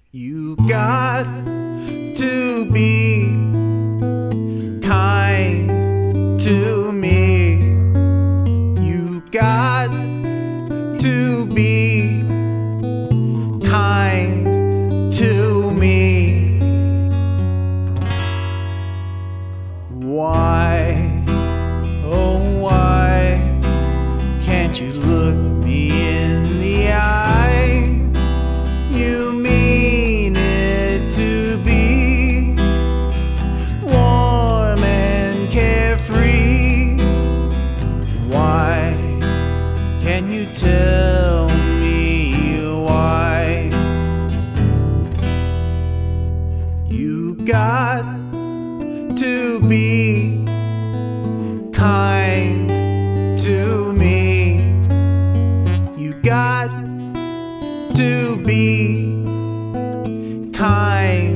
You got to be kind to me. You got to be kind to me. Why, oh why can't you look me in the eye? You mean it to be warm and carefree. Why can you tell me why? You got to be kind to me. You got to be kind